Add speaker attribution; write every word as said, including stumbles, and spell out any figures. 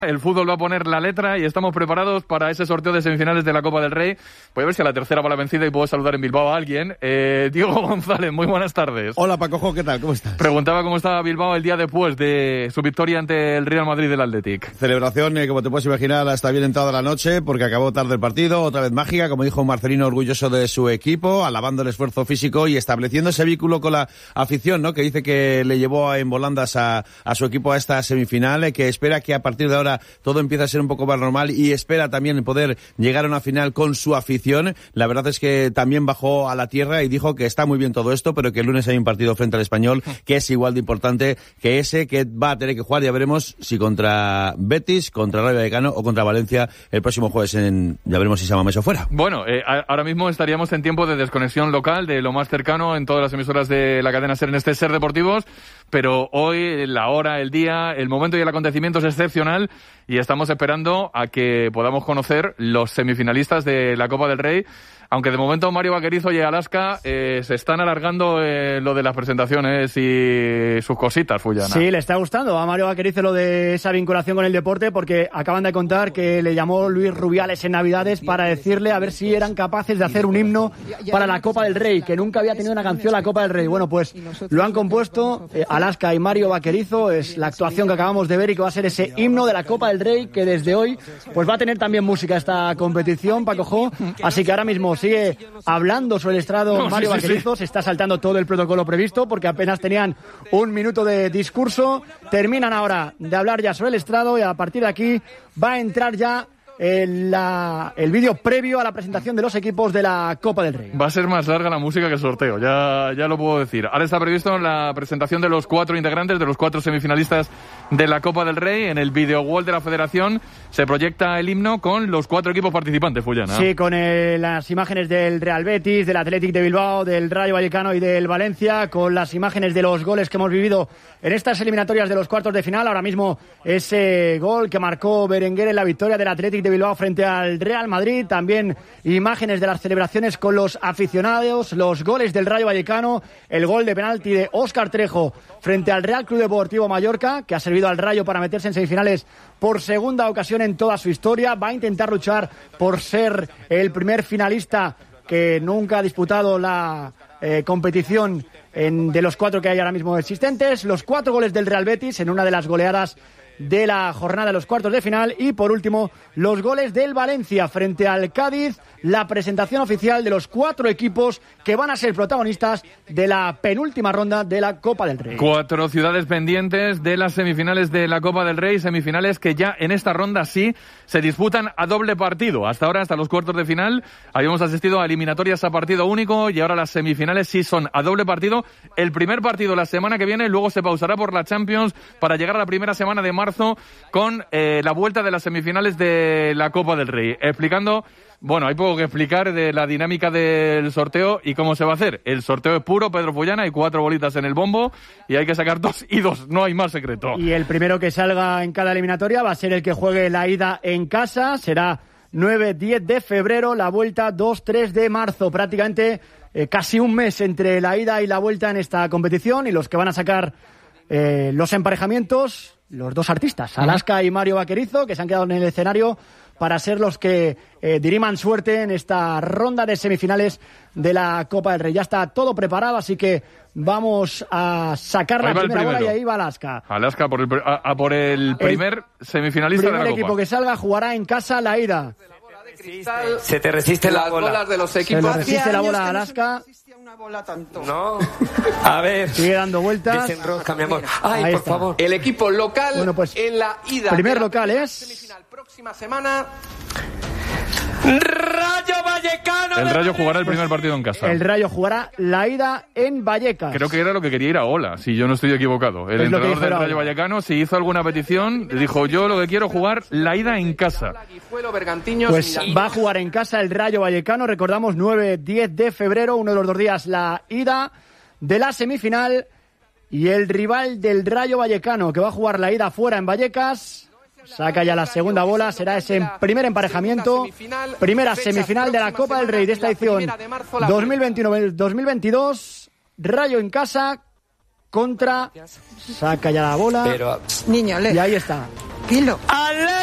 Speaker 1: El fútbol va a poner la letra y estamos preparados para ese sorteo de semifinales de la Copa del Rey. Voy a ver si a la tercera va la vencida y puedo saludar en Bilbao a alguien. Eh, Diego González, muy buenas tardes.
Speaker 2: Hola Pacojo, ¿qué tal? ¿Cómo estás?
Speaker 1: Preguntaba cómo estaba Bilbao el día después de su victoria ante el Real Madrid del Athletic.
Speaker 2: Celebración, eh, como te puedes imaginar, hasta bien entrada la noche porque acabó tarde el partido, otra vez mágica, como dijo Marcelino, orgulloso de su equipo, alabando el esfuerzo físico y estableciendo ese vínculo con la afición, ¿no? Que dice que le llevó en volandas a, a su equipo a esta semifinal, eh, que espera que a partir de ahora todo empiece a ser un poco más normal y espera también poder llegar a una final con su afición. La verdad es que también bajó a la tierra y dijo que está muy bien todo esto, pero que el lunes hay un partido frente al Español que es igual de importante que ese que va a tener que jugar. Ya veremos si contra Betis, contra Rayo Vallecano o contra Valencia el próximo jueves. En, ya veremos si se llama Meso fuera.
Speaker 1: Bueno, eh, ahora mismo estaríamos en tiempo de desconexión local, de lo más cercano en todas las emisoras de la cadena SER en este SER Deportivos, pero hoy la hora, el día, el momento y el acontecimiento es excepcional y estamos esperando a que podamos conocer los semifinalistas de la Copa del Rey. Aunque de momento Mario Vaquerizo y Alaska eh, se están alargando eh, lo de las presentaciones y sus cositas, Fullana.
Speaker 3: Sí, le está gustando a Mario Vaquerizo lo de esa vinculación con el deporte, porque acaban de contar que le llamó Luis Rubiales en Navidades para decirle a ver si eran capaces de hacer un himno para la Copa del Rey, que nunca había tenido una canción la Copa del Rey. Bueno, pues lo han compuesto eh, Alaska y Mario Vaquerizo, es la actuación que acabamos de ver y que va a ser ese himno de la Copa del Rey, que desde hoy pues va a tener también música esta competición, Paco Jo, así que ahora mismo sigue hablando sobre el estrado no, Mario sí, sí, Vaquerizo, sí. Se está saltando todo el protocolo previsto porque apenas tenían un minuto de discurso, terminan ahora de hablar ya sobre el estrado y a partir de aquí va a entrar ya El, la, el vídeo previo a la presentación de los equipos de la Copa del Rey.
Speaker 1: Va a ser más larga la música que el sorteo, ya, ya lo puedo decir. Ahora está previsto la presentación de los cuatro integrantes, de los cuatro semifinalistas de la Copa del Rey. En el video wall de la Federación se proyecta el himno con los cuatro equipos participantes, Fullana.
Speaker 3: Sí, con eh, las imágenes del Real Betis, del Athletic de Bilbao, del Rayo Vallecano y del Valencia, con las imágenes de los goles que hemos vivido en estas eliminatorias de los cuartos de final. Ahora mismo ese gol que marcó Berenguer en la victoria del Athletic de Bilbao frente al Real Madrid, también imágenes de las celebraciones con los aficionados, los goles del Rayo Vallecano, el gol de penalti de Óscar Trejo frente al Real Club Deportivo Mallorca, que ha servido al Rayo para meterse en semifinales por segunda ocasión en toda su historia. Va a intentar luchar por ser el primer finalista que nunca ha disputado la eh, competición en, de los cuatro que hay ahora mismo existentes. Los cuatro goles del Real Betis en una de las goleadas de la jornada de los cuartos de final y por último los goles del Valencia frente al Cádiz, la presentación oficial de los cuatro equipos que van a ser protagonistas de la penúltima ronda de la Copa del Rey.
Speaker 1: Cuatro ciudades pendientes de las semifinales de la Copa del Rey, semifinales que ya en esta ronda sí se disputan a doble partido. Hasta ahora, hasta los cuartos de final, habíamos asistido a eliminatorias a partido único y ahora las semifinales sí son a doble partido. El primer partido la semana que viene, luego se pausará por la Champions para llegar a la primera semana de marzo con eh, la vuelta de las semifinales de la Copa del Rey. Explicando, bueno, hay poco que explicar de la dinámica del sorteo y cómo se va a hacer. El sorteo es puro, Pedro Fullana, hay cuatro bolitas en el bombo y hay que sacar dos y dos, no hay más secreto.
Speaker 3: Y el primero que salga en cada eliminatoria va a ser el que juegue la ida en casa, será nueve diez de febrero, la vuelta dos tres de marzo, prácticamente eh, casi un mes entre la ida y la vuelta en esta competición, y los que van a sacar eh, los emparejamientos, los dos artistas, Alaska y Mario Vaquerizo, que se han quedado en el escenario para ser los que eh, diriman suerte en esta ronda de semifinales de la Copa del Rey. Ya está todo preparado, así que vamos a sacar la primera bola y ahí va Alaska.
Speaker 1: Alaska por el, a, a por el primer el semifinalista de la Copa.
Speaker 3: El primer equipo que salga jugará en casa la ida.
Speaker 4: Se te resiste la
Speaker 5: las
Speaker 4: bola.
Speaker 5: bolas de los equipos.
Speaker 3: Se le resiste la bola a Alaska.
Speaker 5: Una bola tanto.
Speaker 4: No. A ver.
Speaker 3: Sigue dando vueltas.
Speaker 4: Desenrosca, mi amor. Ay,
Speaker 3: Ahí
Speaker 4: por
Speaker 3: está.
Speaker 4: favor.
Speaker 5: El equipo local
Speaker 3: bueno, pues,
Speaker 5: en la ida.
Speaker 3: Primer local es.
Speaker 5: Semifinal próxima semana.
Speaker 4: Rayo Vallecano.
Speaker 1: El Rayo jugará el primer partido en casa.
Speaker 3: El Rayo jugará la ida en Vallecas.
Speaker 1: Creo que era lo que quería ir a Ola, si yo no estoy equivocado. El
Speaker 3: es
Speaker 1: entrenador del Rayo
Speaker 3: Ola.
Speaker 1: Vallecano, si hizo alguna petición, dijo: yo lo que quiero jugar la ida en casa.
Speaker 3: Pues va a jugar en casa el Rayo Vallecano. Recordamos, nueve diez de febrero, uno de los dos días, la ida de la semifinal. Y el rival del Rayo Vallecano, que va a jugar la ida fuera en Vallecas, saca ya la segunda bola, será ese primer emparejamiento, primera semifinal de la Copa del Rey de esta edición dos mil veintiuno dos mil veintidós, Rayo en casa contra, saca ya la bola,
Speaker 4: Pero,
Speaker 3: y ahí está.
Speaker 6: tranquilo.